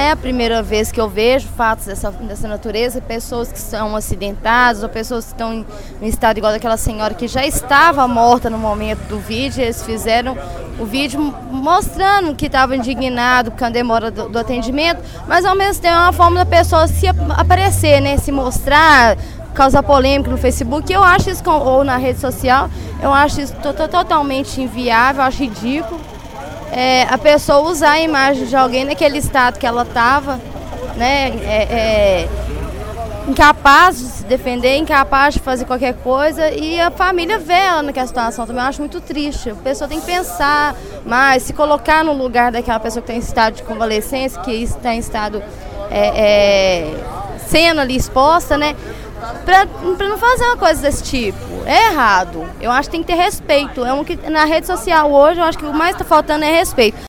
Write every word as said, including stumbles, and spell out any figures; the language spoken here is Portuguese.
é a primeira vez que eu vejo fatos dessa, dessa natureza, pessoas que são acidentadas ou pessoas que estão em, em estado igual daquela senhora que já estava morta no momento do vídeo. Eles fizeram o vídeo mostrando que estava indignado com a demora do, do atendimento, mas ao mesmo tempo é uma forma da pessoa se aparecer, né, se mostrar, causar polêmica no Facebook. Eu acho isso, ou na rede social, eu acho isso totalmente inviável, eu acho ridículo. É, a pessoa usar a imagem de alguém naquele estado que ela estava, né, é, é, incapaz de se defender, incapaz de fazer qualquer coisa, e a família vê ela naquela situação também. Eu acho muito triste. A pessoa tem que pensar mais, se colocar no lugar daquela pessoa que está em estado de convalescência, que está em estado é, é, sendo ali exposta, né, para não fazer uma coisa desse tipo. É errado. Eu acho que tem que ter respeito. É um que, na rede social hoje, eu acho que o mais está faltando é respeito.